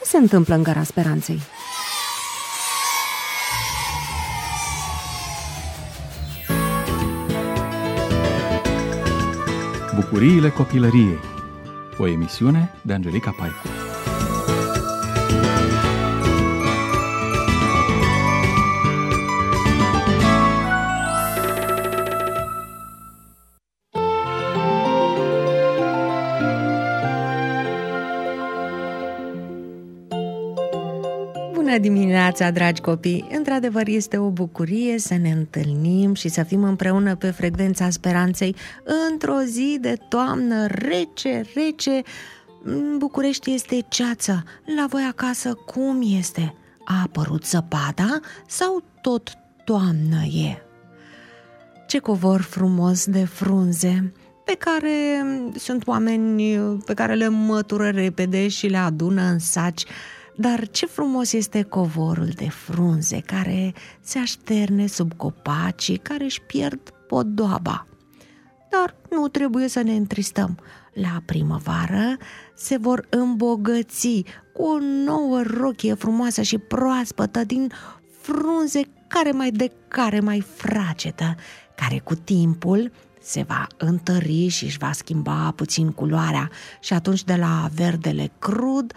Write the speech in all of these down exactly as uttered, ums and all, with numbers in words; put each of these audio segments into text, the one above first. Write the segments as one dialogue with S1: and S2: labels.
S1: se întâmplă în Gara Speranței?
S2: Bucuriile copilăriei. O emisiune de Angelica Paicu.
S1: Bună dimineața, dragi copii! Într-adevăr, este o bucurie să ne întâlnim și să fim împreună pe frecvența speranței într-o zi de toamnă rece, rece. București este ceață. La voi acasă cum este? A apărut zăpada sau tot toamnă e? Ce covor frumos de frunze pe care sunt oameni pe care le mătură repede și le adună în saci. Dar ce frumos este covorul de frunze care se așterne sub copacii, care își pierd podoaba. Dar nu trebuie să ne întristăm. La primăvară se vor îmbogăți cu o nouă rochie frumoasă și proaspătă din frunze care mai de care mai fragedă, care cu timpul se va întări și își va schimba puțin culoarea și atunci de la verdele crud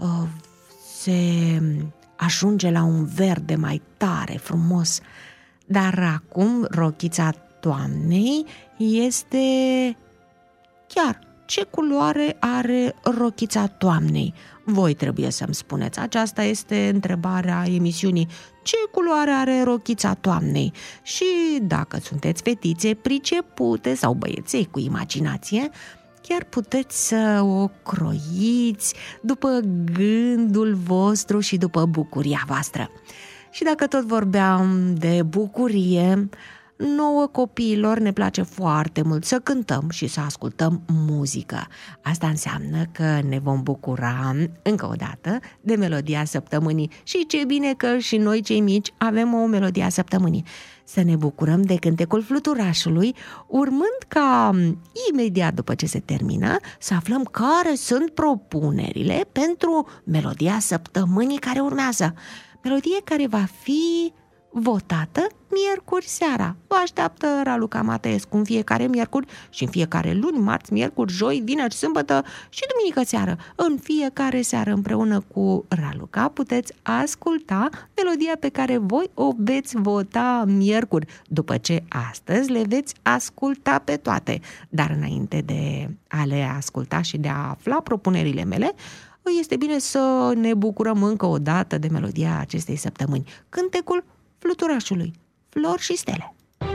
S1: se ajunge la un verde mai tare, frumos. Dar acum rochița toamnei este... Chiar, ce culoare are rochița toamnei? Voi trebuie să-mi spuneți. Aceasta este întrebarea emisiunii. Ce culoare are rochița toamnei? Și dacă sunteți fetițe pricepute sau băieței cu imaginație, chiar puteți să o croiți după gândul vostru și după bucuria voastră. Și dacă tot vorbeam de bucurie, nouă copiilor ne place foarte mult să cântăm și să ascultăm muzică. Asta înseamnă că ne vom bucura încă o dată de melodia săptămânii. Și ce bine că și noi cei mici avem o melodie a săptămânii. Să ne bucurăm de cântecul fluturașului, urmând ca imediat după ce se termină să aflăm care sunt propunerile pentru melodia săptămânii care urmează. Melodie care va fi votată miercuri seara. Vă așteaptă Raluca Mateescu în fiecare miercuri și în fiecare luni, marți, miercuri, joi, vineri, sâmbătă și duminică seară. În fiecare seară împreună cu Raluca puteți asculta melodia pe care voi o veți vota miercuri, după ce astăzi le veți asculta pe toate. Dar înainte de a le asculta și de a afla propunerile mele, este bine să ne bucurăm încă o dată de melodia acestei săptămâni. Cântecul fluturașului, Flori și stele.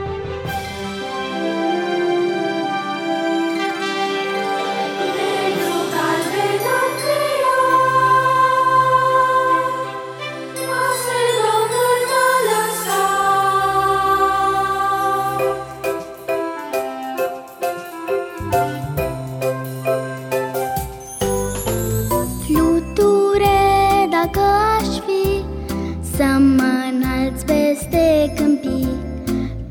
S3: Fluture, dacă aș fi, să mă înalți peste câmpii,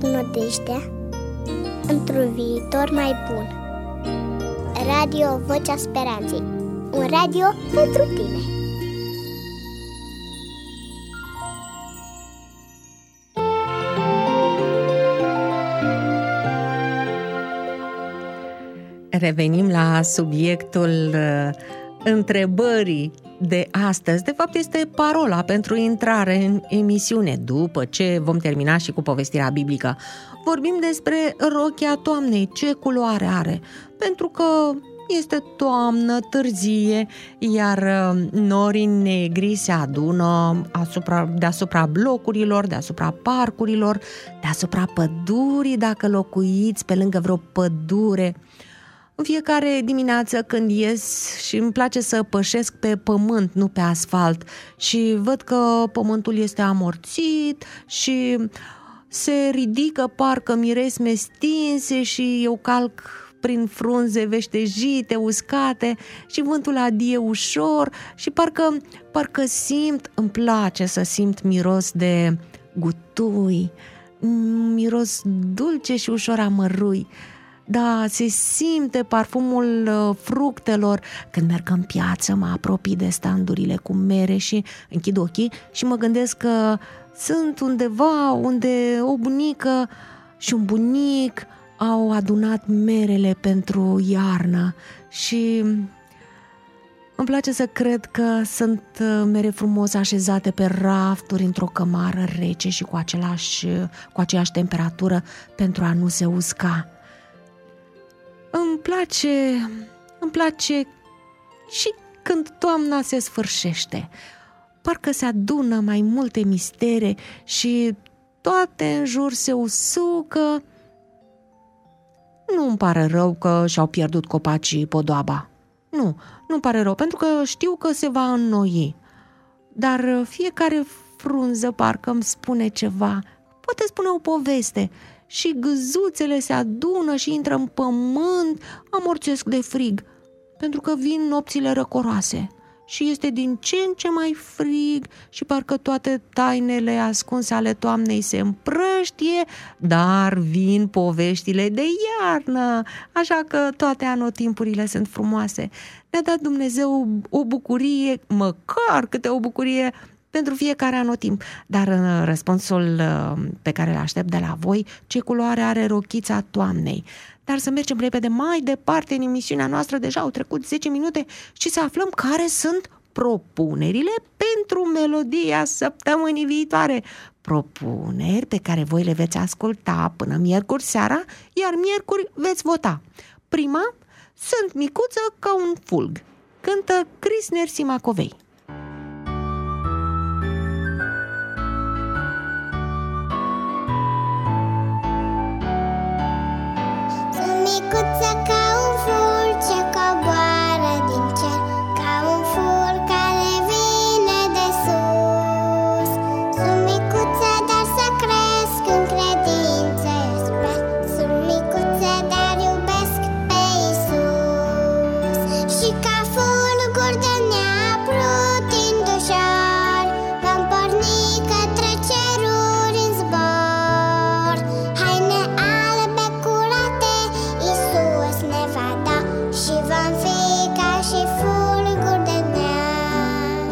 S3: nădejdea într-un viitor mai bun. Radio Vocea Speranței, un radio pentru tine.
S1: Revenim la subiectul uh, întrebării de astăzi. De fapt, este parola pentru intrare în emisiune. După ce vom termina și cu povestirea biblică, vorbim despre rochia toamnei. Ce culoare are? Pentru că este toamnă târzie, iar norii negri se adună asupra, deasupra blocurilor, deasupra parcurilor, deasupra pădurii, dacă locuiți pe lângă vreo pădure. În fiecare dimineață când ies și îmi place să pășesc pe pământ, nu pe asfalt, și văd că pământul este amorțit și se ridică parcă miresme stinse și eu calc prin frunze veștejite, uscate și vântul adie ușor și parcă, parcă simt, îmi place să simt miros de gutui, miros dulce și ușor amărui. Da, se simte parfumul fructelor. Când merg în piață, mă apropii de standurile cu mere și închid ochii și mă gândesc că sunt undeva unde o bunică și un bunic au adunat merele pentru iarnă și îmi place să cred că sunt mere frumos așezate pe rafturi într-o cămară rece și cu, același, cu aceeași temperatură pentru a nu se usca. Îmi place, îmi place și când toamna se sfârșește. Parcă se adună mai multe mistere și toate în jur se usucă. Nu-mi pare rău că și-au pierdut copacii podoaba. Nu, nu-mi pare rău, pentru că știu că se va înnoi. Dar fiecare frunză parcă îmi spune ceva, poate spune o poveste. Și gâzuțele se adună și intră în pământ, amorțesc de frig, pentru că vin nopțile răcoroase și este din ce în ce mai frig și parcă toate tainele ascunse ale toamnei se împrăștie, dar vin poveștile de iarnă, așa că toate anotimpurile sunt frumoase. Ne-a dat Dumnezeu o bucurie, măcar câte o bucurie, pentru fiecare anotimp. Dar în răspunsul pe care îl aștept de la voi, ce culoare are rochița toamnei? Dar să mergem repede mai departe în emisiunea noastră, deja au trecut zece minute și să aflăm care sunt propunerile pentru melodia săptămânii viitoare. Propuneri pe care voi le veți asculta până miercuri seara, iar miercuri veți vota. Prima, Sunt micuță ca un fulg, cântă Cris Nersi Macovei.
S3: Micuță ca un fulg ce coboară din cer, ca un fulg care vine de sus. Sunt micuță, dar să cresc în credință, eu sper. Sunt micuță, dar iubesc pe Iisus. Și ca fulguri de neapru tind ușor, vom porni către ceruri în zbor. Haine albe curate Iisus ne va da și vom fi ca și fulguri de neam.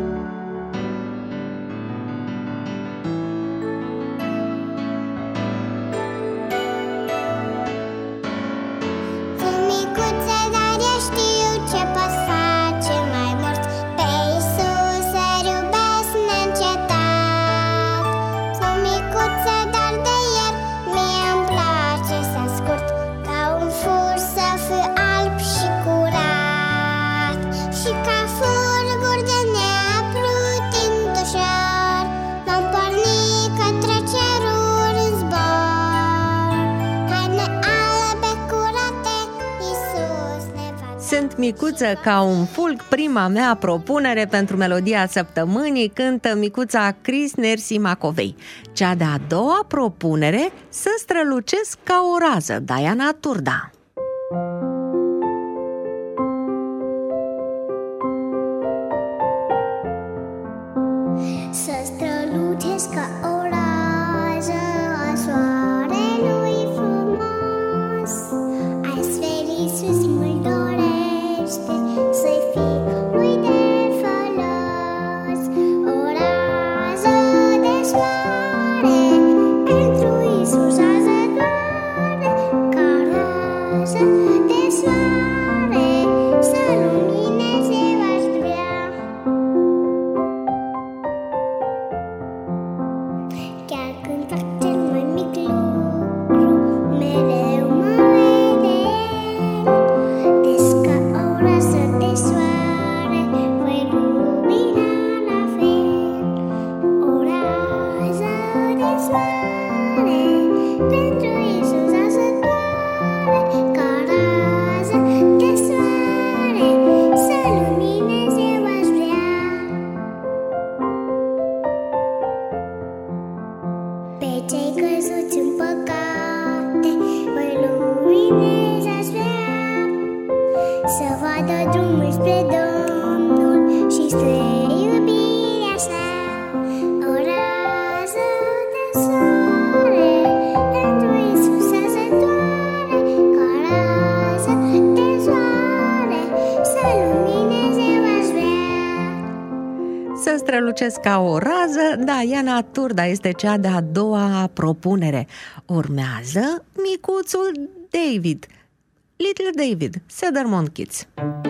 S3: Sunt micuță, dar eu știu ce pot face mai mult. Pe Iisus să-L iubesc neîncetat. Sunt micuță, dar de El mie-mi place să scurt, ca un fulg să fiu alb și curat. Și ca fulguri de neapru tind ușor, vom porni către ceruri în zbor. Haine albe curate, Iisus ne va da.
S1: Sunt micuță ca un fulg, prima mea propunere pentru melodia săptămânii, cântă micuța Cris Nersi Macovei. Cea de-a doua propunere, Să strălucesc ca o rază, Diana Turda.
S3: Să strălucesc ca o rază a soarelui.
S1: strălucesc ca o rază. Da, Iana Turda este cea de-a doua propunere. Urmează micuțul David, Little David, Cedarmont Kids.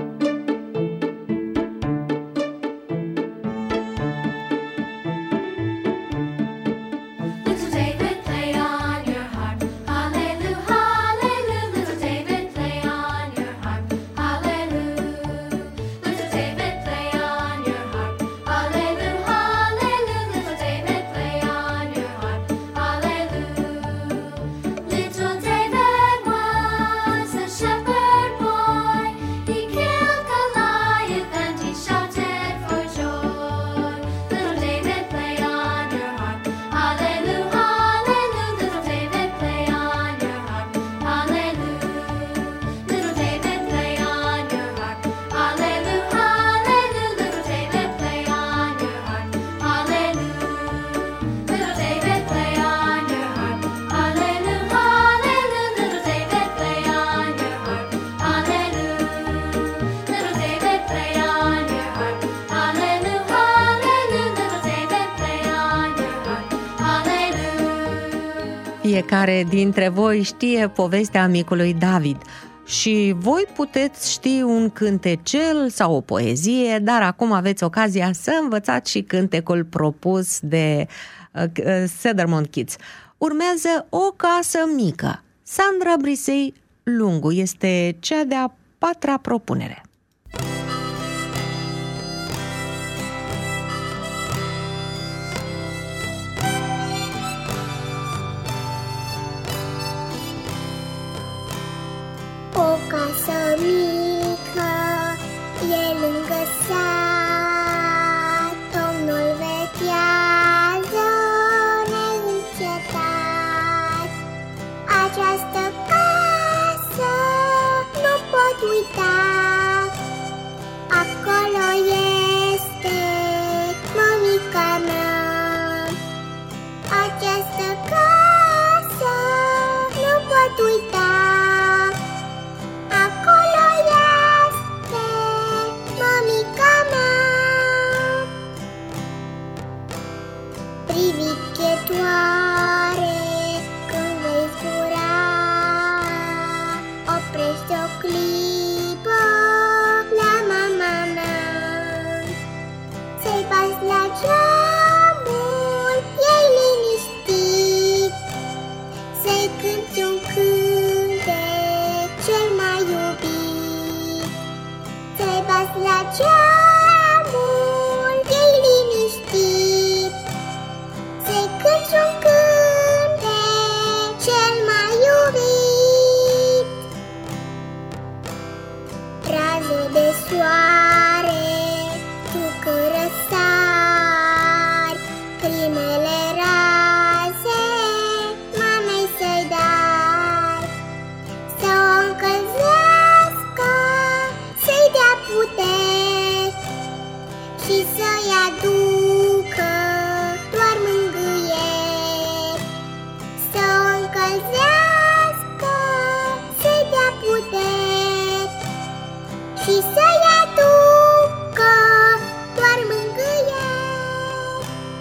S1: Fiecare dintre voi știe povestea micului David și voi puteți ști un cântecel sau o poezie, dar acum aveți ocazia să învățați și cântecul propus de uh, Cedarmont Kids. Urmează O casă mică. Sandra Brisei Lungu este cea de-a patra propunere.
S3: O casă mică e lângă sat, Domnul vechează neîncetat. Această casă nu pot uita, acolo este mămica mea. Această casă nu pot uita, privighetoare, când vei zbura, oprește o clipă la mama mea. Să-i bați la geamul ei liniștit, să-i cânti un cântec cel mai iubit. Să-i bați la geamul ei liniștit, să-i cânti un cântec cel mai iubit. Raze de soare, tu că răsari, primele raze mamei să-i dai, să o încălzească, să-i dea puteri și să-i aducă doar mângâieri. Să o încălzească, să-i dea puteri și să-i aducă doar mângâieri.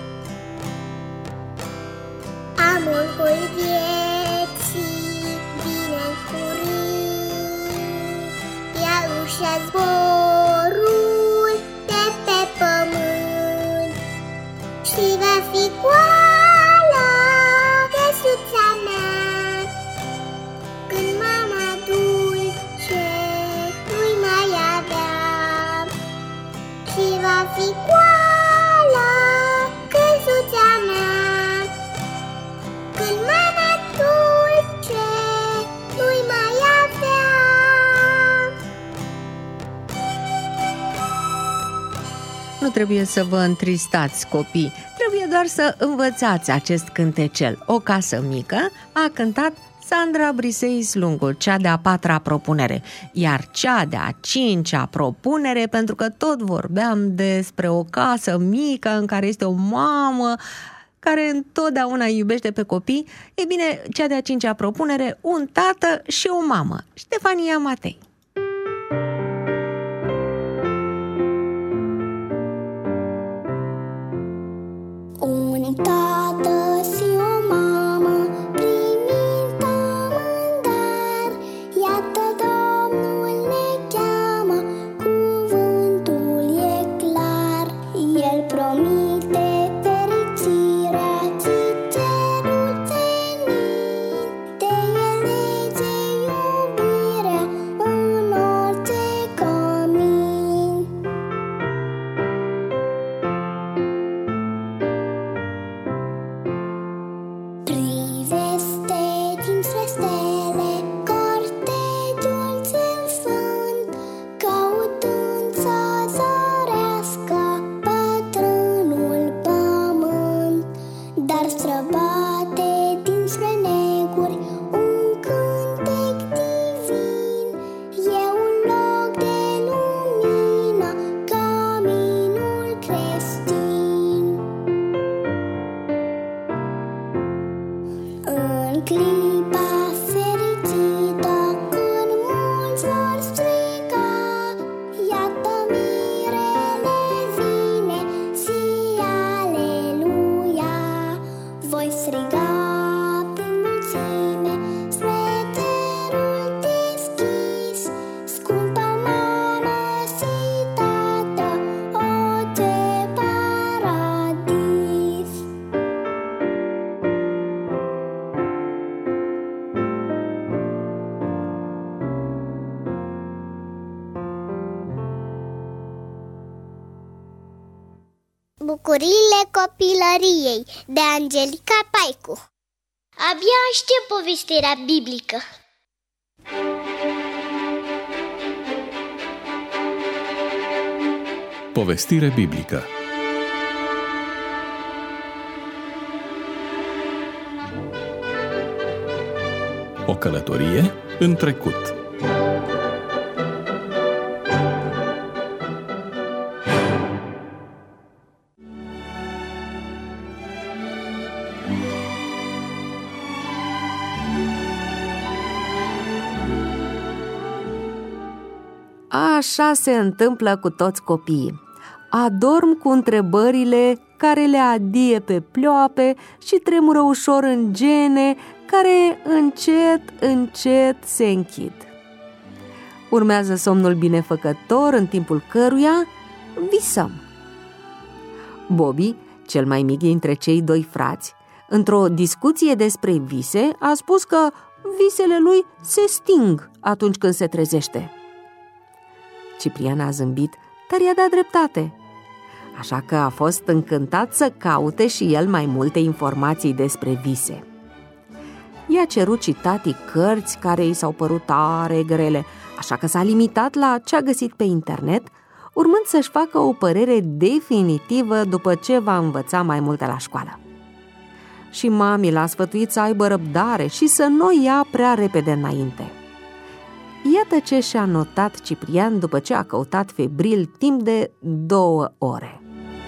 S3: Amorul vieții vine în curând, ia ușa zborul de pe pământ și va fi goală căsuța mea, când mama dulce nu-i mai avea. Și va fi goală căsuța mea, când mama dulce nu-i mai avea.
S1: Nu trebuie să vă întristați, copii, trebuie doar să învățați acest cântecel. O casă mică a cântat Sandra Brisei Lungu, cea de-a patra propunere. Iar cea de-a cincea propunere, pentru că tot vorbeam despre o casă mică în care este o mamă care întotdeauna iubește pe copii, e bine, cea de-a cincea propunere, un tată și o mamă, Ștefania Matei.
S3: clipa fericită când mulți vor striga, iată mirele vine, zi aleluia. Voi striga prin mulțime spre cerul deschis, scumpă mamă și tată, o ce paradis. Bucuriile copilăriei de Angelica Paicu. Abia aștept povestirea biblică.
S2: Povestire biblică. O călătorie în trecut.
S1: Așa se întâmplă cu toți copiii. Adorm cu întrebările care le adie pe pleoape și tremură ușor în gene care încet, încet se închid. Urmează somnul binefăcător în timpul căruia visăm. Bobby, cel mai mic dintre cei doi frați, într-o discuție despre vise, a spus că visele lui se sting atunci când se trezește. Ciprian a zâmbit, dar i-a dat dreptate. Așa că a fost încântat să caute și el mai multe informații despre vise. I-a cerut și tatii cărți care i s-au părut tare grele, așa că s-a limitat la ce a găsit pe internet, urmând să-și facă o părere definitivă după ce va învăța mai multe la școală. Și mami l-a sfătuit să aibă răbdare și să nu ia prea repede înainte. Iată ce și-a notat Ciprian după ce a căutat febril timp de două ore.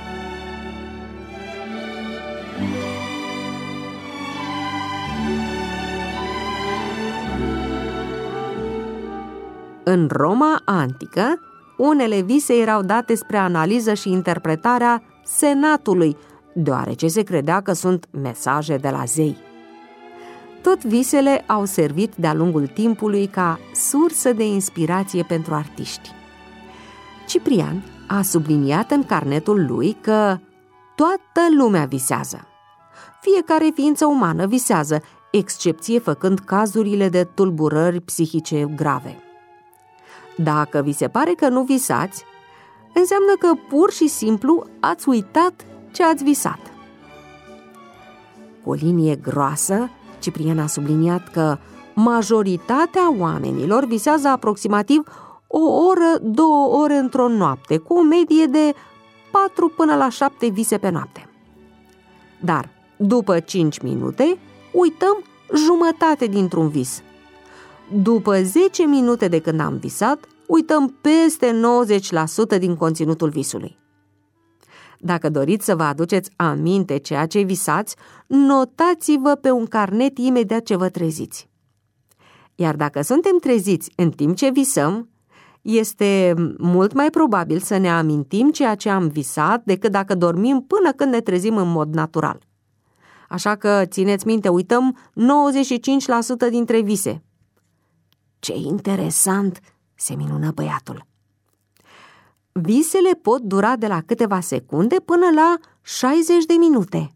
S1: În Roma antică, unele vise erau date spre analiză și interpretarea senatului, deoarece se credea că sunt mesaje de la zei. Tot visele au servit de-a lungul timpului ca sursă de inspirație pentru artiști. Ciprian a subliniat în carnetul lui că toată lumea visează. Fiecare ființă umană visează, excepție făcând cazurile de tulburări psihice grave. Dacă vi se pare că nu visați, înseamnă că pur și simplu ați uitat ce ați visat. Cu o linie groasă, Ciprian a subliniat că majoritatea oamenilor visează aproximativ o oră, două ore într-o noapte, cu o medie de patru până la șapte vise pe noapte. Dar, după cinci minute, uităm jumătate dintr-un vis. După zece minute de când am visat, uităm peste nouăzeci la sută din conținutul visului. Dacă doriți să vă aduceți aminte ceea ce visați, notați-vă pe un carnet imediat ce vă treziți. Iar dacă suntem treziți în timp ce visăm, este mult mai probabil să ne amintim ceea ce am visat decât dacă dormim până când ne trezim în mod natural. Așa că, țineți minte, uităm nouăzeci și cinci la sută dintre vise. Ce interesant, se minună băiatul. Visele pot dura de la câteva secunde până la șaizeci de minute.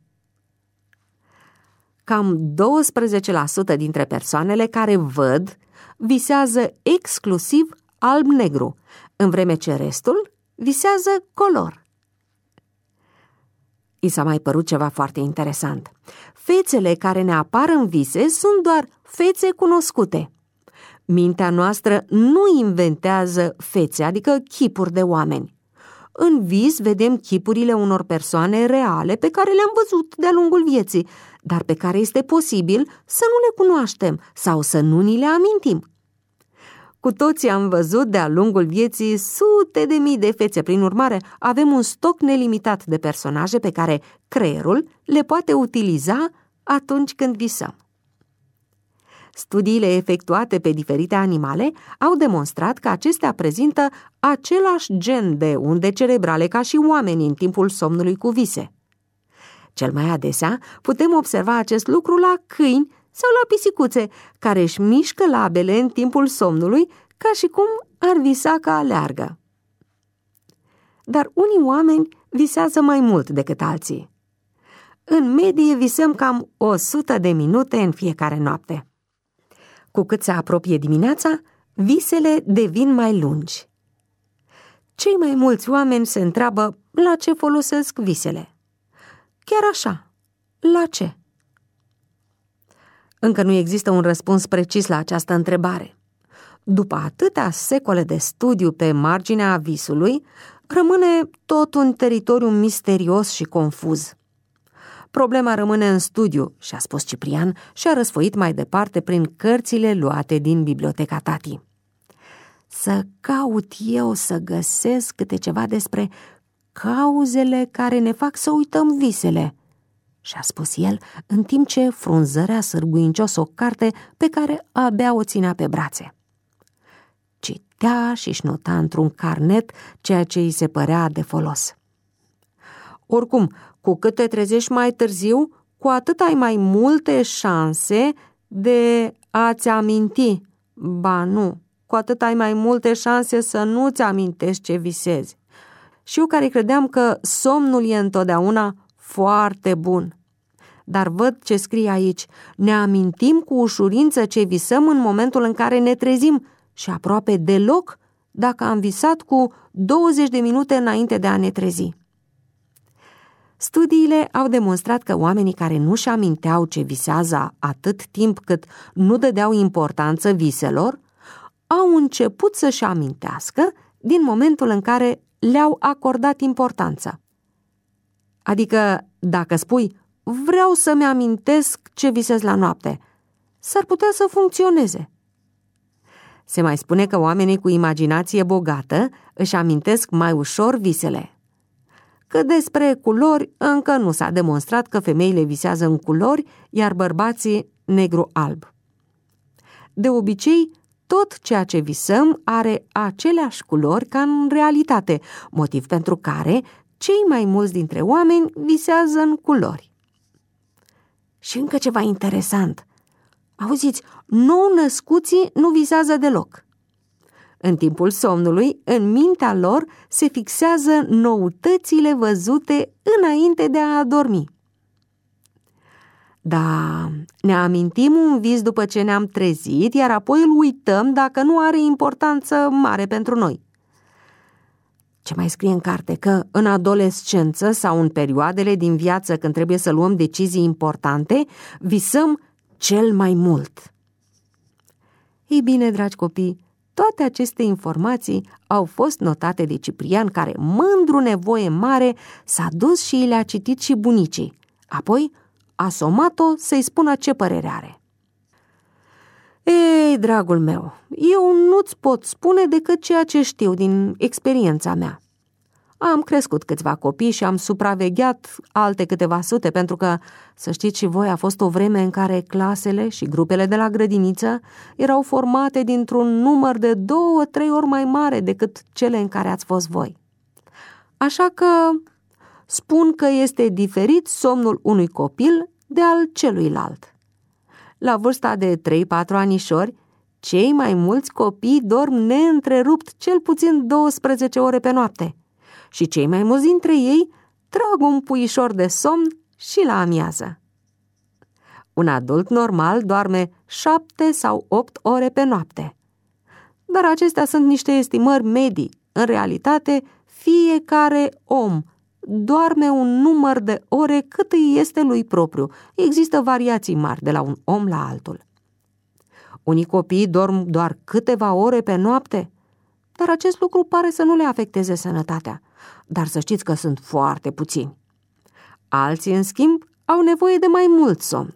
S1: Cam douăsprezece la sută dintre persoanele care văd visează exclusiv alb-negru, în vreme ce restul visează color. I s-a mai părut ceva foarte interesant. Fețele care ne apar în vise sunt doar fețe cunoscute. Mintea noastră nu inventează fețe, adică chipuri de oameni. În vis vedem chipurile unor persoane reale pe care le-am văzut de-a lungul vieții, dar pe care este posibil să nu le cunoaștem sau să nu ni le amintim. Cu toții am văzut de-a lungul vieții sute de mii de fețe, prin urmare avem un stoc nelimitat de personaje pe care creierul le poate utiliza atunci când visăm.
S4: Studiile efectuate pe diferite animale au demonstrat că acestea prezintă același gen de unde cerebrale ca și oamenii în timpul somnului cu vise. Cel mai adesea putem observa acest lucru la câini sau la pisicuțe, care își mișcă labele în timpul somnului ca și cum ar visa că aleargă. Dar unii oameni visează mai mult decât alții. În medie visăm cam o sută de minute în fiecare noapte. Cu cât se apropie dimineața, visele devin mai lungi. Cei mai mulți oameni se întreabă la ce folosesc visele. Chiar așa, la ce? Încă nu există un răspuns precis la această întrebare. După atâtea secole de studiu pe marginea visului, rămâne tot un teritoriu misterios și confuz. Problema rămâne în studiu, și-a spus Ciprian și a răsfoit mai departe prin cărțile luate din biblioteca tati. Să caut eu să găsesc câte ceva despre cauzele care ne fac să uităm visele, și-a spus el, în timp ce frunzărea sârguincios o carte pe care abia o ținea pe brațe. Citea și-și nota într-un carnet ceea ce îi se părea de folos. Oricum, cu cât te trezești mai târziu, cu atât ai mai multe șanse de a-ți aminti. Ba nu, cu atât ai mai multe șanse să nu-ți amintești ce visezi. Și eu care credeam că somnul e întotdeauna foarte bun. Dar văd ce scrie aici. Ne amintim cu ușurință ce visăm în momentul în care ne trezim și aproape deloc dacă am visat cu douăzeci de minute înainte de a ne trezi. Studiile au demonstrat că oamenii care nu-și aminteau ce visează atât timp cât nu dădeau importanță viselor, au început să-și amintească din momentul în care le-au acordat importanță. Adică, dacă spui, vreau să-mi amintesc ce visez la noapte, s-ar putea să funcționeze. Se mai spune că oamenii cu imaginație bogată își amintesc mai ușor visele. Că despre culori încă nu s-a demonstrat că femeile visează în culori, iar bărbații negru-alb. De obicei, tot ceea ce visăm are aceleași culori ca în realitate, motiv pentru care cei mai mulți dintre oameni visează în culori. Și încă ceva interesant. Auziți, nou-născuții nu visează deloc. În timpul somnului, în mintea lor se fixează noutățile văzute înainte de a adormi. Da, ne amintim un vis după ce ne-am trezit, iar apoi îl uităm dacă nu are importanță mare pentru noi. Ce mai scrie în carte? Că în adolescență sau în perioadele din viață când trebuie să luăm decizii importante, visăm cel mai mult. Ei bine, dragi copii, toate aceste informații au fost notate de Ciprian, care, mândru nevoie mare, s-a dus și le-a citit și bunicii. Apoi a somat-o să-i spună ce părere are. Ei, dragul meu, eu nu-ți pot spune decât ceea ce știu din experiența mea. Am crescut câțiva copii și am supravegheat alte câteva sute, pentru că, să știți și voi, a fost o vreme în care clasele și grupele de la grădiniță erau formate dintr-un număr de două, trei ori mai mare decât cele în care ați fost voi. Așa că spun că este diferit somnul unui copil de al celuilalt. La vârsta de trei-patru anișori, cei mai mulți copii dorm neîntrerupt cel puțin douăsprezece ore pe noapte și cei mai mulți dintre ei trag un puișor de somn și la amiază. Un adult normal doarme șapte sau opt ore pe noapte. Dar acestea sunt niște estimări medii. În realitate, fiecare om doarme un număr de ore cât îi este lui propriu. Există variații mari de la un om la altul. Unii copii dorm doar câteva ore pe noapte, dar acest lucru pare să nu le afecteze sănătatea. Dar să știți că sunt foarte puțini. Alții, în schimb, au nevoie de mai mult somn.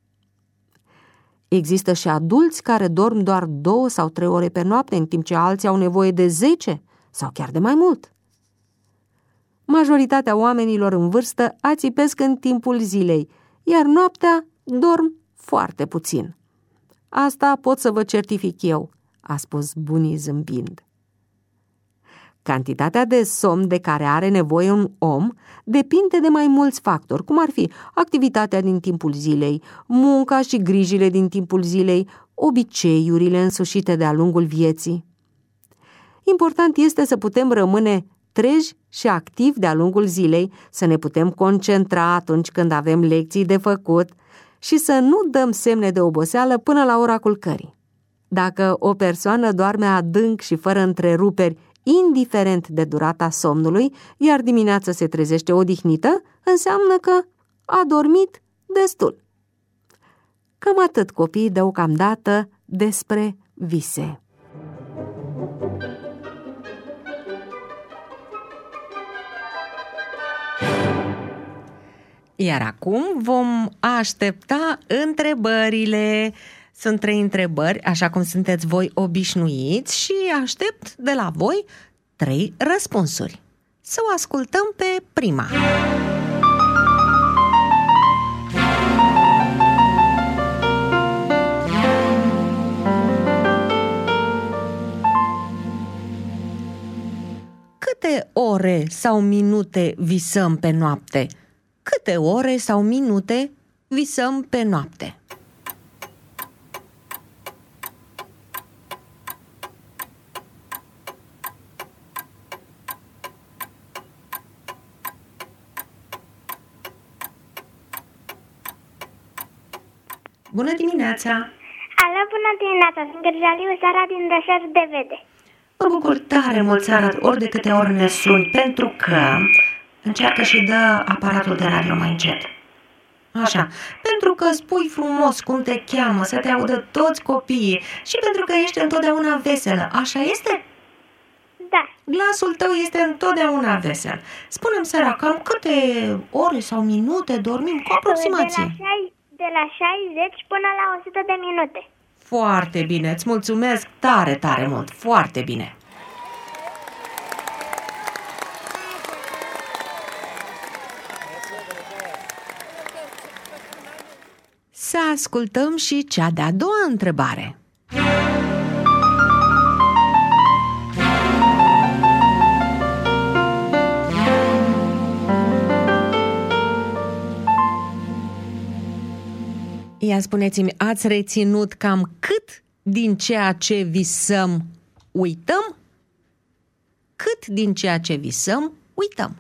S4: Există și adulți care dorm doar două sau trei ore pe noapte, în timp ce alții au nevoie de zece sau chiar de mai mult. Majoritatea oamenilor în vârstă ațipesc în timpul zilei, iar noaptea dorm foarte puțin. Asta pot să vă certific eu, a spus bunii zâmbind. Cantitatea de somn de care are nevoie un om depinde de mai mulți factori, cum ar fi activitatea din timpul zilei, munca și grijile din timpul zilei, obiceiurile însușite de-a lungul vieții. Important este să putem rămâne treji și activi de-a lungul zilei, să ne putem concentra atunci când avem lecții de făcut și să nu dăm semne de oboseală până la ora culcării. Dacă o persoană doarme adânc și fără întreruperi, indiferent de durata somnului, iar dimineața se trezește odihnită, înseamnă că a dormit destul. Cam atât, copii, deocamdată despre vise.
S1: Iar acum vom aștepta întrebările. Sunt trei întrebări, așa cum sunteți voi obișnuiți, și aștept de la voi trei răspunsuri. Să o ascultăm pe prima. Câte ore sau minute visăm pe noapte? Câte ore sau minute visăm pe noapte? Bună dimineața!
S3: Alo, bună dimineața! Sunt Gărjaliu, Sara din Dășor de Vede.
S1: Mă bucur tare mult, Sara, ori de câte ori ne suni, pentru că încearcă și dă aparatul de radio mai încet. Așa, pentru că spui frumos cum te cheamă, să te audă toți copiii și pentru că ești întotdeauna veselă. Așa este?
S3: Da.
S1: Glasul tău este întotdeauna vesel. Spune-mi, Sara, cam câte ore sau minute dormim cu aproximație?
S3: De la, de la șaizeci până la o sută de minute.
S1: Foarte bine, îți mulțumesc tare, tare mult, foarte bine. Să ascultăm și cea de-a doua întrebare. Ia spuneți-mi, ați reținut cam cât din ceea ce visăm uităm? Cât din ceea ce visăm uităm?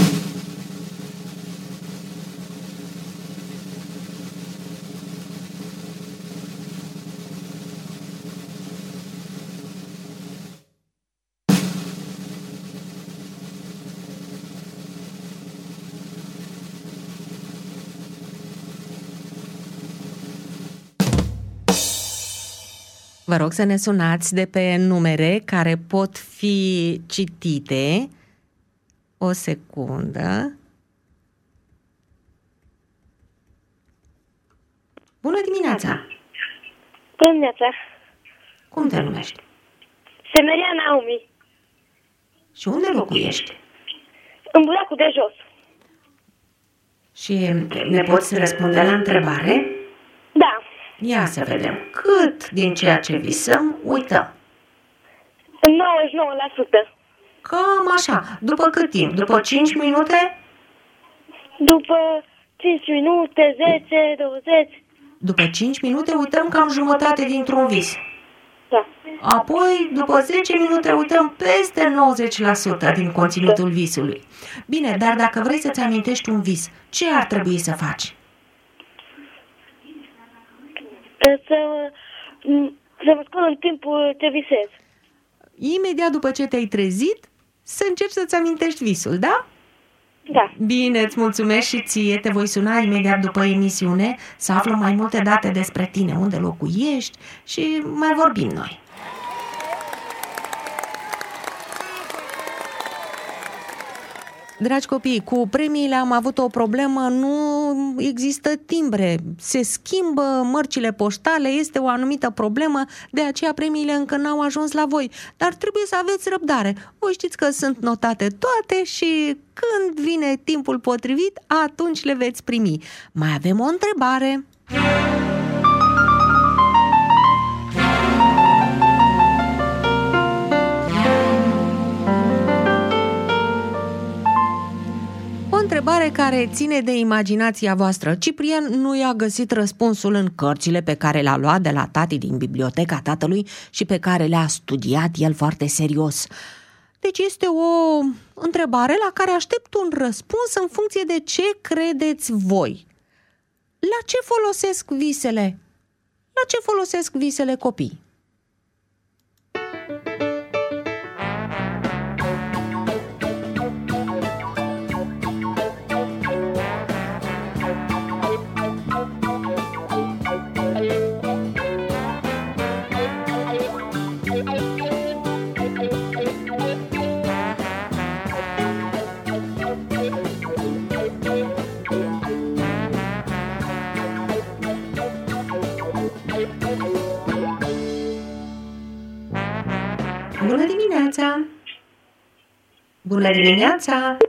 S1: Vă rog să ne sunați de pe numere care pot fi citite. O secundă. Bună dimineața!
S5: Bună dimineața!
S1: Cum te numești?
S5: Semeria Naomi.
S1: Și unde locuiești?
S5: În Bulacul de Jos.
S1: Și ne poți răspunde la întrebare?
S5: Da.
S1: Ia să vedem. Cât din ceea ce visăm uităm?
S5: nouăzeci și nouă la sută.
S1: Cam așa. După cât timp? După cinci minute?
S5: După cinci minute, zece, douăzeci.
S1: După cinci minute uităm cam jumătate dintr-un vis.
S5: Da.
S1: Apoi, după zece minute, uităm peste nouăzeci la sută din conținutul visului. Bine, dar dacă vrei să-ți amintești un vis, ce ar trebui să faci?
S5: Să, să mă scol în timpul ce visez.
S1: Imediat după ce te-ai trezit, să încerci să-ți amintești visul, da?
S5: Da.
S1: Bine, îți mulțumesc și ție. Te voi suna imediat după emisiune să aflăm mai multe date despre tine, unde locuiești și mai vorbim noi. Dragi copii, cu premiile am avut o problemă, nu există timbre, se schimbă mărcile poștale, este o anumită problemă, de aceea premiile încă n-au ajuns la voi, dar trebuie să aveți răbdare. Voi știți că sunt notate toate și când vine timpul potrivit, atunci le veți primi. Mai avem o întrebare. care ține de imaginația voastră. Ciprian nu i-a găsit răspunsul în cărțile pe care le-a luat de la tati din biblioteca tatălui și pe care le-a studiat el foarte serios. Deci este o întrebare la care aștept un răspuns în funcție de ce credeți voi. La ce folosesc visele? La ce folosesc visele copii? Bună dimineața! Bună dimineața!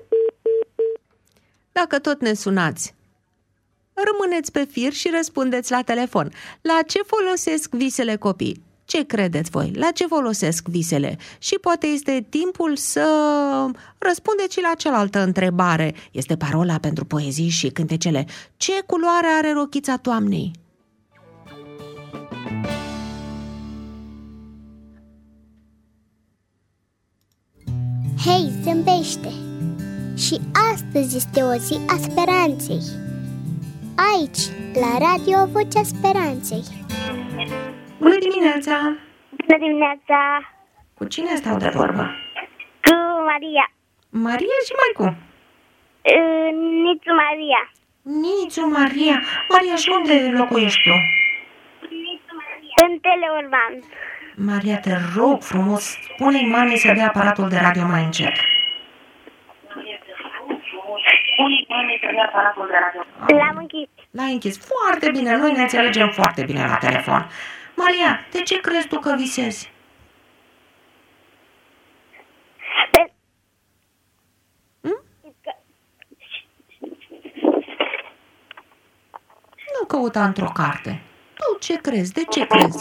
S1: Dacă tot ne sunați, rămâneți pe fir și răspundeți la telefon. La ce folosesc visele copii? Ce credeți voi? La ce folosesc visele? Și poate este timpul să răspundeți și la cealaltă întrebare. Este parola pentru poezii și cântecele. Ce culoare are rochița toamnei?
S3: Hei, zâmbește! Și astăzi este o zi a speranței. Aici, la Radio Vocea Speranței.
S1: Bună dimineața!
S5: Bună dimineața!
S1: Cu cine stau de vorbă?
S5: Cu Maria.
S1: Maria și mai cum?
S5: Uh, Nițu Maria.
S1: Nițu Maria. Maria, și unde locuiești tu?
S5: În Teleorman.
S1: Maria, te rog frumos, spune-i mamei să dea aparatul de radio mai încet. Spune-i mamei să dea aparatul de radio.
S5: L-am închis.
S1: L-ai închis. Foarte bine, noi ne înțelegem foarte bine la telefon. Maria, de ce crezi tu că visezi?
S5: Pe...
S1: Hm? Nu căuta într-o carte. Tu ce crezi? De ce crezi?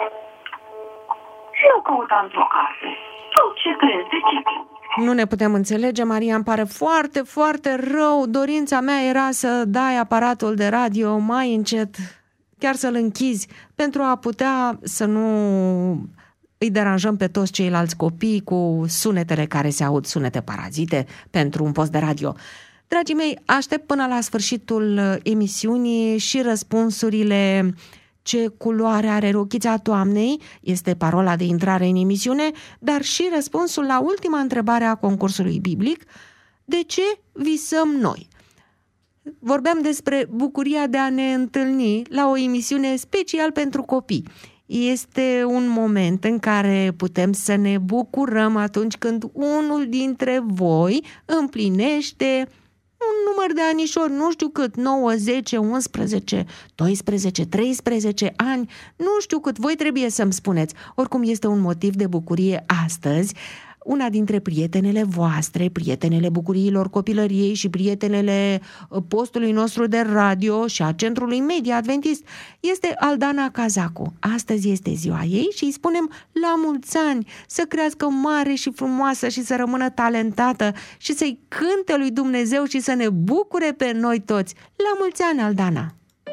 S6: Nu căuta într-o carte. Tu ce crezi? De ce crezi?
S1: Nu ne putem înțelege, Maria, îmi pare foarte, foarte rău. Dorința mea era să dai aparatul de radio mai încet, chiar să-l închizi, pentru a putea să nu îi deranjăm pe toți ceilalți copii cu sunetele care se aud, sunete parazite pentru un post de radio. Dragii mei, aștept până la sfârșitul emisiunii și răspunsurile. Ce culoare are rochița toamnei? Este parola de intrare în emisiune, dar și răspunsul la ultima întrebare a concursului biblic. De ce visăm noi? Vorbeam despre bucuria de a ne întâlni la o emisiune special pentru copii. Este un moment în care putem să ne bucurăm atunci când unul dintre voi împlinește un număr de anișori, nu știu cât, nouă, zece, unsprezece, doisprezece, treisprezece ani, nu știu cât, voi trebuie să-mi spuneți. Oricum este un motiv de bucurie astăzi. Una dintre prietenele voastre, prietenele bucuriilor copilăriei și prietenele postului nostru de radio și a Centrului Media Adventist este Aldana Cazacu. Astăzi este ziua ei și îi spunem la mulți ani, să crească mare și frumoasă și să rămână talentată și să-i cânte lui Dumnezeu și să ne bucure pe noi toți. La mulți ani, Aldana!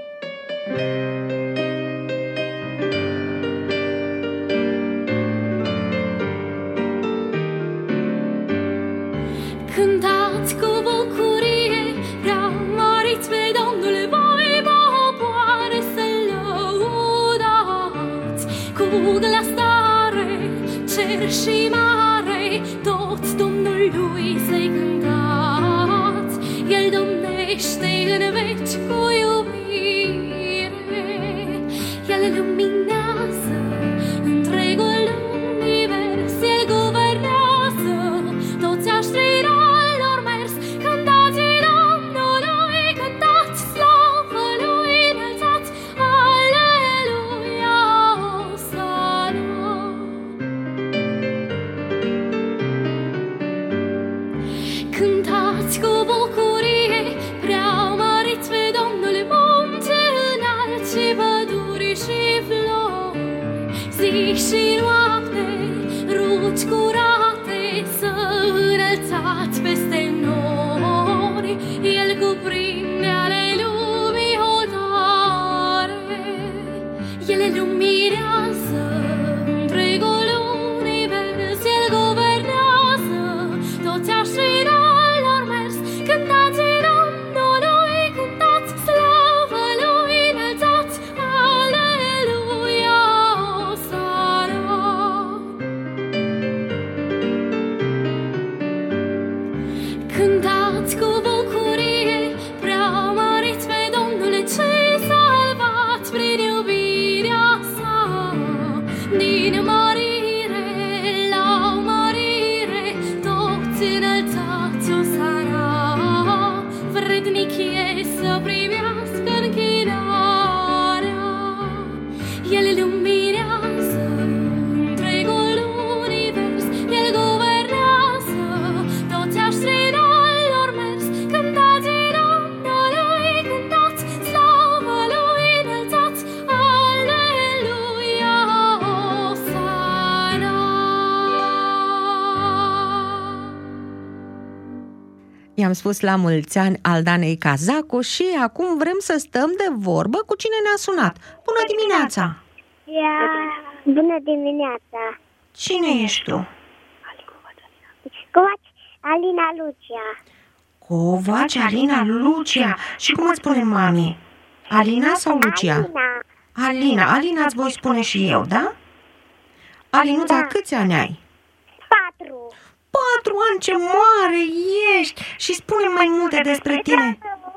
S7: Cântați cu bucurie, prea măriți pe Domnul, voi popoare să-L lăudați. Cu glas tare, cer și mare, toți Domnului să-i cântați. El domnește în veci cu iubire, El luminează întregul univers, El guvernează toți aștrii. Cântați cu bucurie, prea măriți pe Domnul, munte înalți și păduri și flori. Zi și noapte, rugi curate, să înălțați peste nori. El cu din mărire la mărire, toți înălțați o seara, vrednic e să privească închinarea. El luminează întregul univers, El guvernează toți aștrii de-al mers. Cântați Domnului, cântați, slavă Lui înălțați, Aleluia, Osana.
S1: I-am spus la mulți ani Aldanei Cazacu și acum vrem să stăm de vorbă cu cine ne-a sunat. Bună dimineața!
S3: Ia, bună dimineața!
S1: Cine ești tu?
S3: Covaci Alina Lucia.
S1: Covaci Alina Lucia. Și cum îți spune mami? Alina sau Lucia?
S3: Alina.
S1: Alina. Alina îți voi spune și eu, da? Alinuța,
S3: Da.
S1: câți ani ai?
S3: Patru.
S1: Patru ani, ce mare ești! Și spune mai multe despre tine.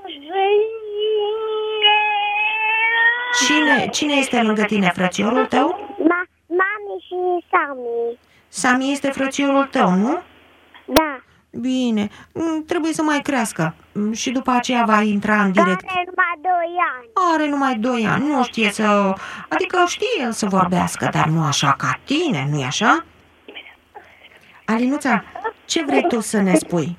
S1: Cine, cine este lângă tine, frățiorul tău?
S3: Ma, mami și Sami.
S1: Sami este frățiorul tău, nu?
S3: Da.
S1: Bine, mm, trebuie să mai crească mm, și după aceea va intra în direct.
S3: Are numai doi ani.
S1: Are numai doi ani, nu știe să... Adică știe el să vorbească, dar nu așa ca tine, nu-i așa? Alinuța, ce vrei tu să ne spui?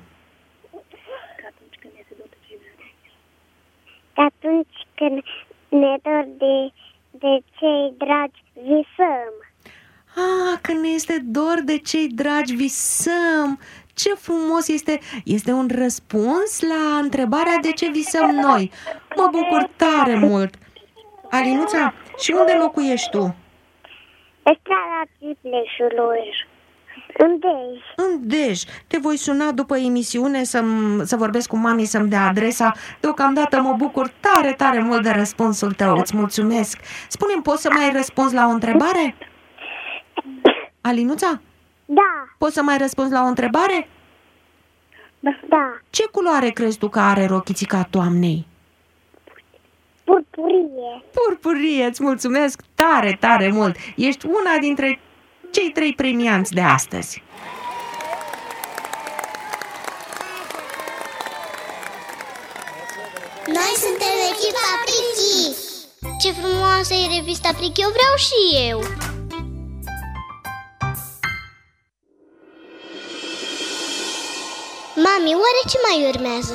S3: Că atunci când ne dor de, de cei dragi, visăm.
S1: Ah, când ne este dor de cei dragi, visăm! Ce frumos este! Este un răspuns la întrebarea de ce visăm noi. Mă bucur tare mult! Alinuța, și unde locuiești tu?
S3: Pe strada Cipleșului. În Dej.
S1: În Dej. Te voi suna după emisiune să, să vorbesc cu mami, să-mi dea adresa. Deocamdată mă bucur tare, tare mult de răspunsul tău. Îți mulțumesc. Spune-mi, poți să mai răspunzi la o întrebare? Alinuța?
S3: Da,
S1: Poți să mai răspunzi la o întrebare?
S3: da.
S1: Ce culoare crezi tu că are rochițica toamnei?
S3: Purpurie.
S1: Purpurie, îți mulțumesc tare, tare mult. Ești una dintre cei trei premianți de astăzi.
S3: Noi suntem echipa Prichi. Ce frumoasă e revista Prichi, eu vreau și eu. Mami, oare ce mai urmează?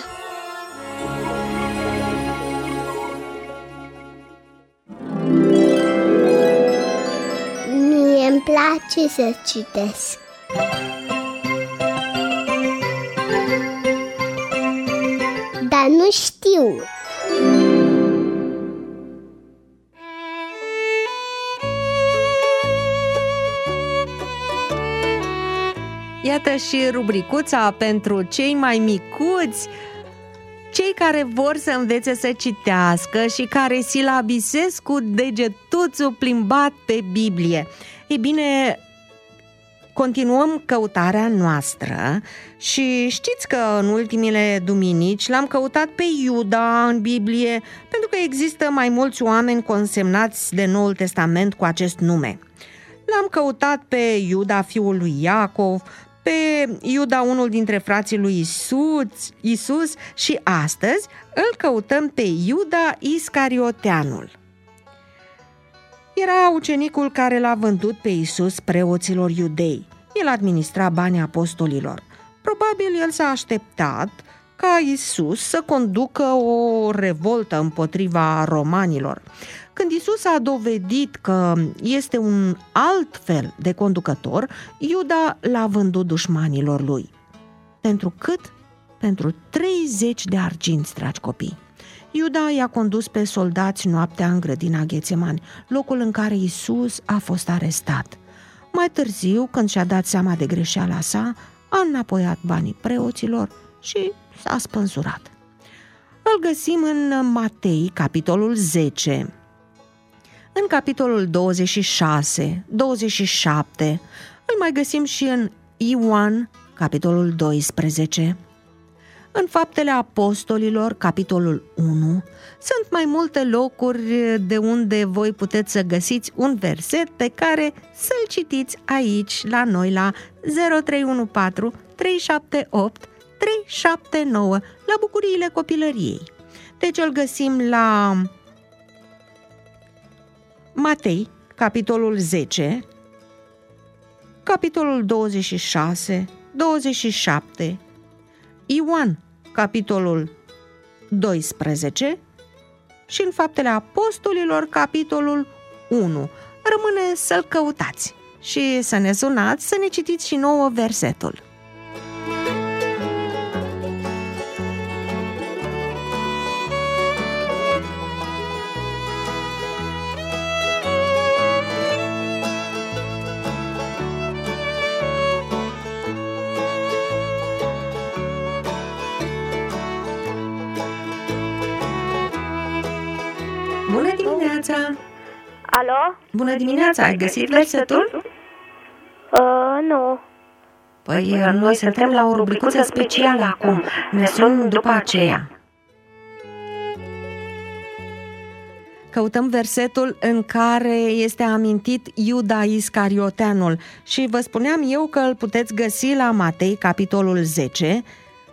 S3: Mie îmi place să citesc. Dar nu știu.
S1: Iată și rubricuța pentru cei mai micuți, cei care vor să învețe să citească și care silabisesc cu degetuțul plimbat pe Biblie. Ei bine, continuăm căutarea noastră și știți că în ultimile duminici l-am căutat pe Iuda în Biblie, pentru că există mai mulți oameni consemnați de Noul Testament cu acest nume. L-am căutat pe Iuda, fiul lui Iacov, pe Iuda, unul dintre frații lui Isus, Isus și astăzi îl căutăm pe Iuda Iscarioteanul. Era ucenicul care l-a vândut pe Isus preoților iudei. El administra banii apostolilor. Probabil el s-a așteptat ca Isus să conducă o revoltă împotriva romanilor. Când Isus a dovedit că este un alt fel de conducător, Iuda l-a vândut dușmanilor lui. Pentru cât? Pentru treizeci de arginți, dragi copii. Iuda i-a condus pe soldați noaptea în grădina Ghețemani, locul în care Isus a fost arestat. Mai târziu, când și-a dat seama de greșeala sa, a înapoiat banii preoților și s-a spânzurat. Îl găsim în Matei, capitolul zece, în capitolul douăzeci și șase, douăzeci și șapte, îl mai găsim și în Ioan, capitolul doisprezece. În Faptele Apostolilor, capitolul unu, sunt mai multe locuri de unde voi puteți să găsiți un verset pe care să-l citiți aici, la noi, la zero trei unu patru trei șapte opt trei șapte nouă, la Bucuriile Copilăriei. Deci îl găsim la Matei, capitolul zece, capitolul douăzeci și șase, douăzeci și șapte, Ioan, capitolul doisprezece și în Faptele Apostolilor, capitolul unu. Rămâne să-l căutați și să ne sunați să ne citiți și nouă versetul. Bună dimineața!
S5: Alo?
S1: Bună dimineața! Ai găsit versetul?
S5: Uh, nu.
S1: Păi noi suntem la o rubricuță specială acum. Ne sun după aceea. Căutăm versetul în care este amintit Iuda Iscarioteanul și vă spuneam eu că îl puteți găsi la Matei, capitolul zece,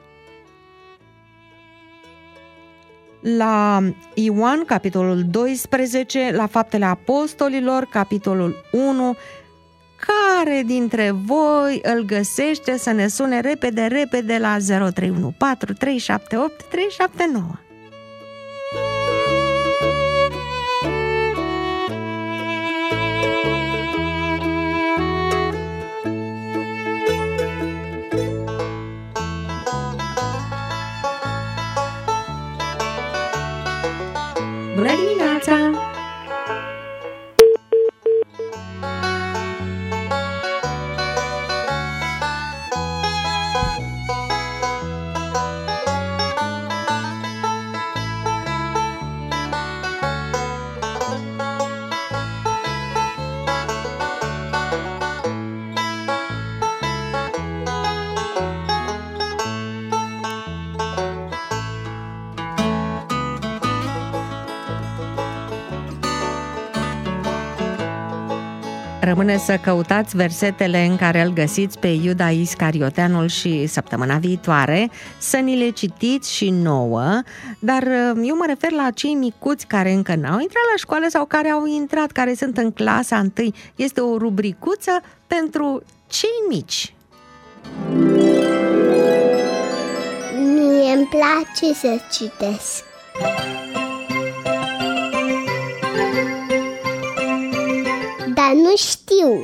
S1: la Ioan, capitolul doisprezece, la Faptele Apostolilor, capitolul unu. Care dintre voi îl găsește să ne sune repede, repede la zero trei unu patru trei șapte opt trei șapte nouă? Bună dimineața! Rămâne să căutați versetele în care îl găsiți pe Iuda Iscarioteanul și săptămâna viitoare, să ni le citiți și nouă, dar eu mă refer la cei micuți care încă n-au intrat la școală sau care au intrat, care sunt în clasa întâi. Este o rubricuță pentru cei mici.
S3: Mie îmi place să citesc. Dar nu știu.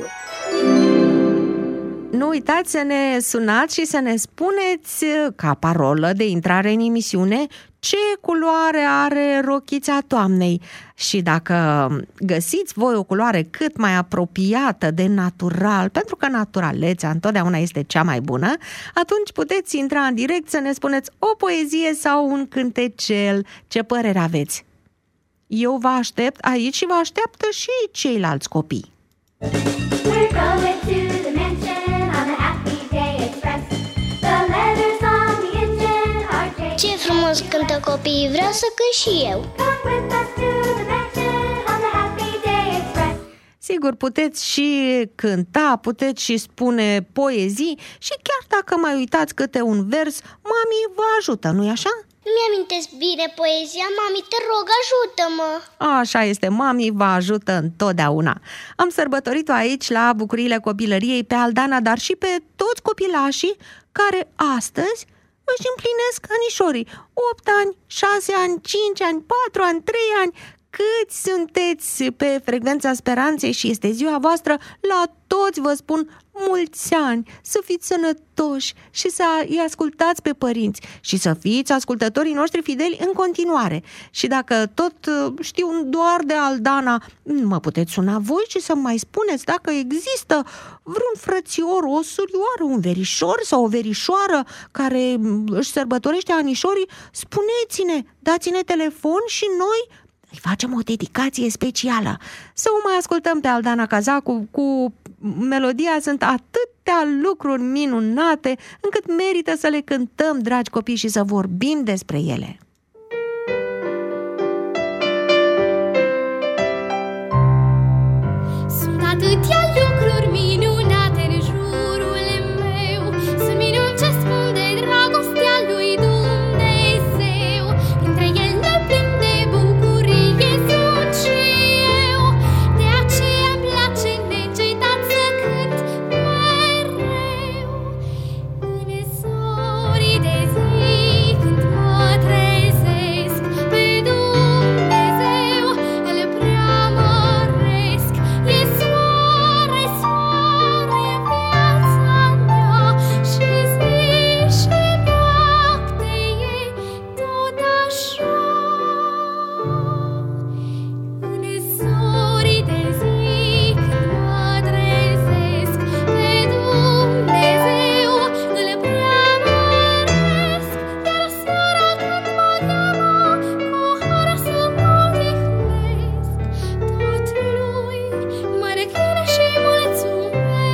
S1: Nu uitați să ne sunați și să ne spuneți, ca parolă de intrare în emisiune, ce culoare are rochița toamnei. Și dacă găsiți voi o culoare cât mai apropiată de natural, pentru că naturalețea întotdeauna este cea mai bună, atunci puteți intra în direct să ne spuneți o poezie sau un cântecel. Ce părere aveți? Eu vă aștept aici și vă așteaptă și ceilalți copii.
S7: We're going to the mansion on the Happy Day Express. The letters on the engine are changed.
S3: Ce frumos cântă copiii, vreau să cânt și eu.
S7: Come with us to the mansion on the Happy Day Express.
S1: Sigur, puteți și cânta, puteți și spune poezii și chiar dacă mai uitați câte un vers, mami vă ajută, nu-i așa?
S3: Nu-mi amintesc bine poezia, mami, te rog, ajută-mă!
S1: Așa este, mami vă ajută întotdeauna. Am sărbătorit-o aici la Bucuriile Copilăriei pe Aldana, dar și pe toți copilașii care astăzi își împlinesc anișorii. opt ani, șase ani, cinci ani, patru ani, trei ani. Câți sunteți pe frecvența speranței și este ziua voastră, la toți vă spun mulți ani, să fiți sănătoși și să îi ascultați pe părinți și să fiți ascultătorii noștri fideli în continuare. Și dacă tot știu doar de Aldana, mă puteți suna voi și să mai spuneți dacă există vreun frățior, o surioară, un verișor sau o verișoară care își sărbătorește anișorii, spuneți-ne, dați-ne telefon și noi îi facem o dedicație specială. Să o mai ascultăm pe Aldana Cazacu cu melodia Sunt atât atâtea lucruri minunate încât merită să le cântăm, dragi copii, și să vorbim despre ele.
S7: Sunt atâtea lucruri minunate în jurul meu, sunt minuni ce spun de dragostea lui Dumnezeu. Printre ele plin de bucurie sunt și eu, de aceea îmi place neîncetat să cânt mereu. În zorii de zi când mă trezesc, pe Dumnezeu îl preamăresc. E soare, soare în viața mea, și zi și noapte e tot așa. În zorii de zi când mă trezesc, pe Dumnezeu îl preamăresc. Iar seara când mă cheamă cu har să mă odihnesc, tot lui mă rechin și mulțumesc.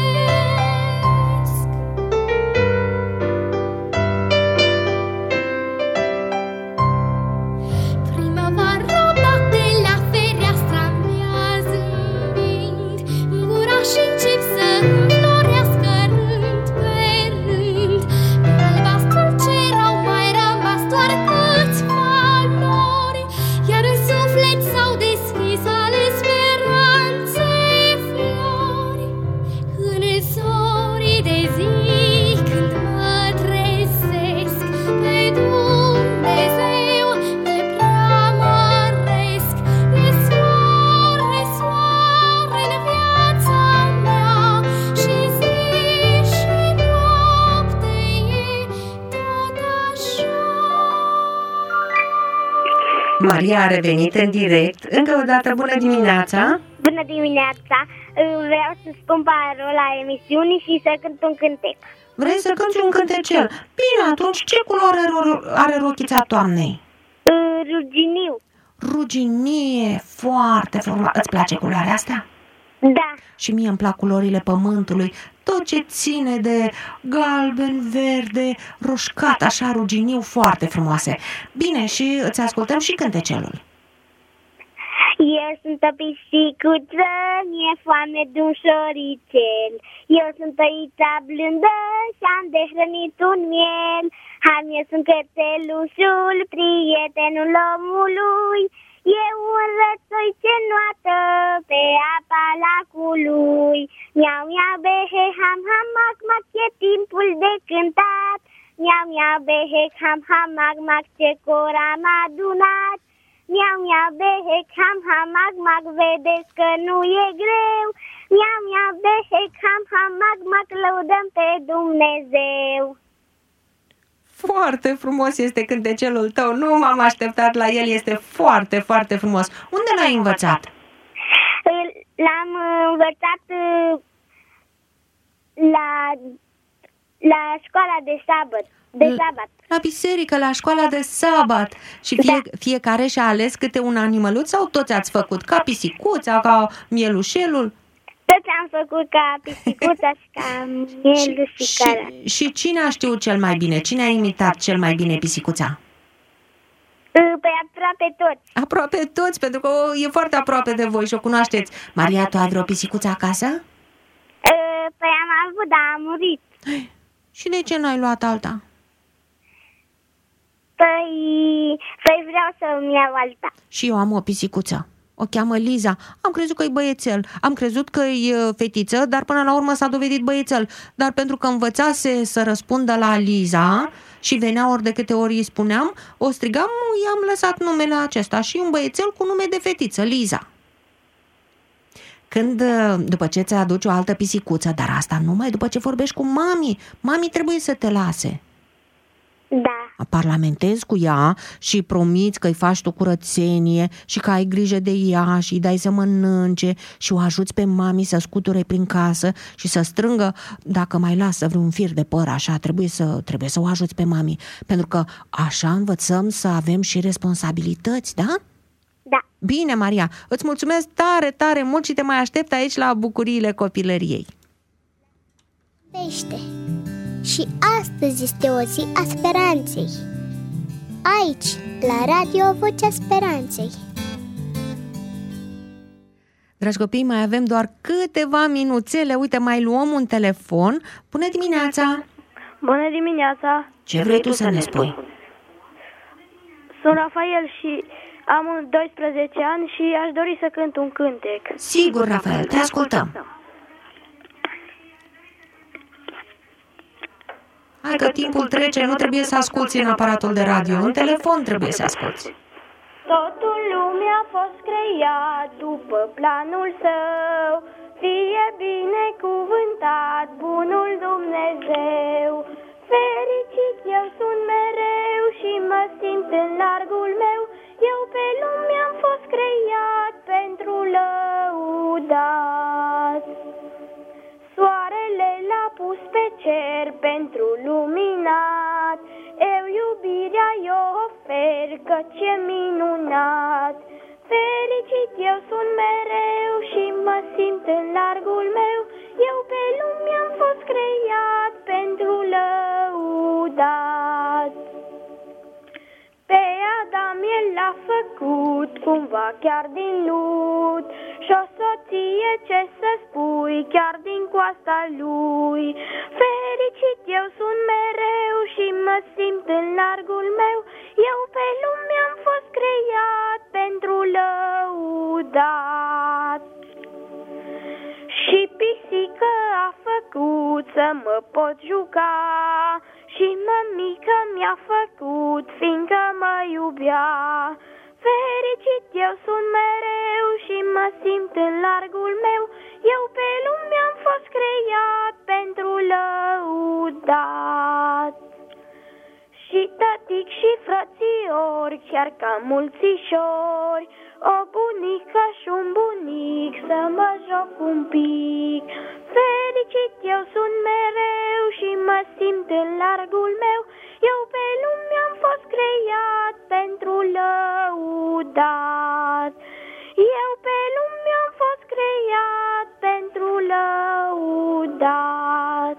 S7: Primăvara bate la fereastra mea zâmbind, în gura și încep să înflorească rând pe rând. Pe albastrul cer au mai rămas doar câțiva nori, iar în suflet s-au deschis ale speranței flori. În zorii de zi când mă trezesc, pe Dumnezeu îl preamăresc. E soare, soare în viața mea, și zi și noapte e tot așa.
S1: Maria a revenit în direct. Încă o dată, bună dimineața!
S5: Bună dimineața! Vreau să spun parola emisiunii și să cânt un cântec.
S1: Vrei să cânti un cântecel? Bine, atunci ce culoare are- are rochița toamnei?
S5: Ruginiu.
S1: Ruginie, foarte frumoasă. Îți place culoarea asta?
S5: Da.
S1: Și mie îmi plac culorile pământului, tot ce ține de galben, verde, roșcat, așa ruginiu, foarte frumoase. Bine, și îți ascultăm și cântecelul.
S5: Eu sunt o pisicuță, mi-e foame de un șoricel. Eu sunt tăița blândă și-am de hrănit un miel. Ham, eu sunt cățelușul, prietenul omului. Eu un rățoi ce nuată pe apa lacului. Miau, miau, behe, ham, ham, mac, mac, e timpul de cântat. Miau, miau, behe, ham, ham, mac, mac, ce cor am adunat. Miau, miau, behec, ham, ham, mag, mag, vedeți că nu e greu. Miau, miau, behec, ham, ham, mag, mag, lăudăm pe Dumnezeu.
S1: Foarte frumos este cântecelul tău, nu m-am așteptat la el, este foarte, foarte frumos. Unde l-ai învățat?
S5: L-am învățat uh, la, la școala de sabat. De sabat.
S1: La biserică, la școala de sabat. Și fie,
S5: Da.
S1: fiecare și-a ales câte un animăluț sau toți ați făcut? Ca pisicuța, ca mielușelul?
S5: Toți am făcut ca pisicuța și ca mielul și cara.
S1: și, și cine a știut cel mai bine? Cine a imitat cel mai bine pisicuța?
S5: Păi aproape toți.
S1: Aproape toți, pentru că o, e foarte aproape de voi și o cunoașteți. Maria, tu ai vreo pisicuță acasă?
S5: Păi am avut, dar a murit.
S1: Și de ce n-ai luat alta?
S5: Păi, păi vreau să-mi iau alta.
S1: Și eu am o pisicuță. O cheamă Liza. Am crezut că e băiețel. Am crezut că e fetiță, dar până la urmă s-a dovedit băiețel. Dar pentru că învățase să răspundă la Liza și venea ori de câte ori îi spuneam, o strigam, i-am lăsat numele acesta și un băiețel cu nume de fetiță, Liza. Când, după ce ți aduci o altă pisicuță, dar asta numai după ce vorbești cu mami, mami trebuie să te lase.
S5: Da.
S1: Parlamentezi cu ea și promiți că îi faci tu curățenie și că ai grijă de ea și îi dai să mănânce și o ajuți pe mami să scuture prin casă și să strângă, dacă mai lasă vreun fir de păr așa, trebuie să, trebuie să o ajuți pe mami, pentru că așa învățăm să avem și responsabilități, da?
S5: Da.
S1: Bine, Maria, îți mulțumesc tare, tare mult și te mai aștept aici la bucuriile copilăriei.
S3: Pește. Și astăzi este o zi a speranței. Aici, la Radio Vocea Speranței.
S1: Dragi copii, mai avem doar câteva minuțele. Uite, mai luăm un telefon. Bună dimineața!
S8: Bună dimineața!
S1: Ce vrei tu să ne spui?
S8: Sunt Rafael și am doisprezece ani și aș dori să cânt un cântec.
S1: Sigur, Rafael, te ascultăm. Hai că timpul trece, nu trebuie să asculți în aparatul de radio, în telefon trebuie să asculți.
S8: Totul lumea a fost creat după planul său, fie binecuvântat bunul Dumnezeu. Fericit eu sunt mereu și mă simt în largul meu, eu pe lume am fost creat pentru lăudat. Soarele l-a pus pe cer pentru luminat, eu iubirea i-o ofer, căci e minunat. Fericit eu sunt mereu și mă simt în largul meu, eu pe lume am fost creat pentru lăudat. Pe Adam el l-a făcut cumva chiar din lut, și o soție ce să spui chiar din coasta lui. Fericit eu sunt mereu și mă simt în largul meu, eu pe lume am fost creat pentru lăudat. Și pisică a făcut să mă pot juca, și mămică mi-a făcut fiindcă mă iubea. Fericit eu sunt mereu și mă simt în largul meu, eu pe lume am fost creat pentru lăudat. Și tătic și frățiori, chiar ca mulțișori, o bunică și un bunic să mă joc un pic. Fericit eu sunt mereu și mă simt în largul meu, eu pe lume am fost creat pentru lăudat. Eu pe lume am fost creat pentru lăudat.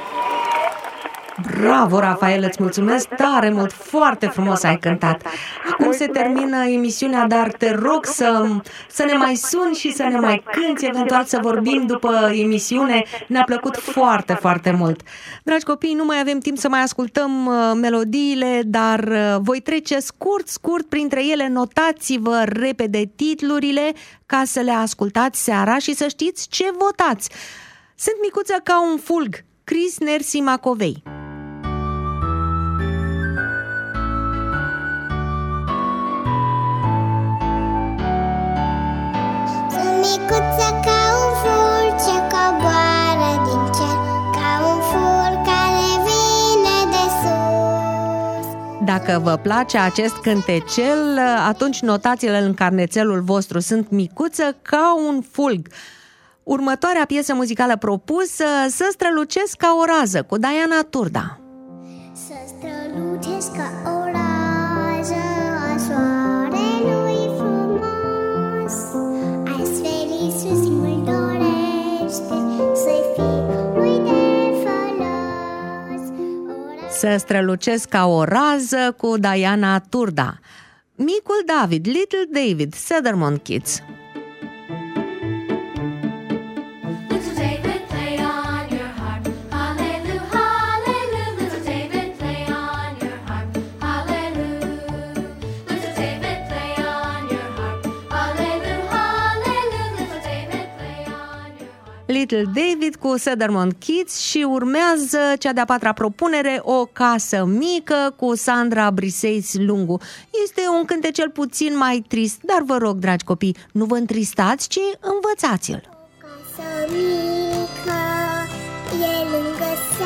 S1: Bravo, Rafael, îți mulțumesc tare mult, foarte frumos ai cântat. Acum se termină emisiunea, dar te rog să, să ne mai suni și să ne mai cânti, eventual să vorbim după emisiune. Ne-a plăcut foarte, foarte mult. Dragi copii, nu mai avem timp să mai ascultăm melodiile, dar voi trece scurt, scurt printre ele. Notați-vă repede titlurile ca să le ascultați seara și să știți ce votați. Sunt micuță ca un fulg, Chris Nersi Macovei.
S3: Micuță ca un fur ce coboară din cer, ca un fur care vine de sus.
S1: Dacă vă place acest cântecel, atunci notați-l în carnețelul vostru. Sunt micuță ca un fulg. Următoarea piesă muzicală propusă, Să strălucesc ca o rază, cu Diana Turda.
S3: Să strălucesc ca o rază a soarelui frumos, astfel Iisus mult dorește să-i fiului de folos.
S1: Să strălucesc ca o rază, cu Diana Turda. Micul David, Little David, Sutherland Kids. Little David cu Sutherland Kids și urmează cea de-a patra propunere, O casă mică, cu Sandra Briseis Lungu. Este un cântecel puțin mai trist, dar vă rog, dragi copii, nu vă întristați, ci învățați-l.
S3: O casă mică e lângă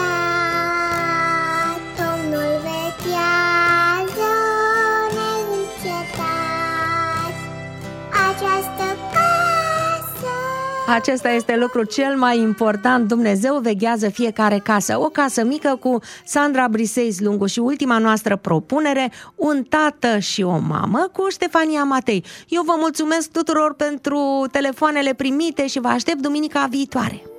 S3: sat, Domnul vechează neîncetat. Această
S1: Acesta este lucrul cel mai important. Dumnezeu veghează fiecare casă. O casă mică cu Sandra Briseis Lungu și ultima noastră propunere, Un tată și o mamă, cu Ștefania Matei. Eu vă mulțumesc tuturor pentru telefoanele primite și vă aștept duminica viitoare.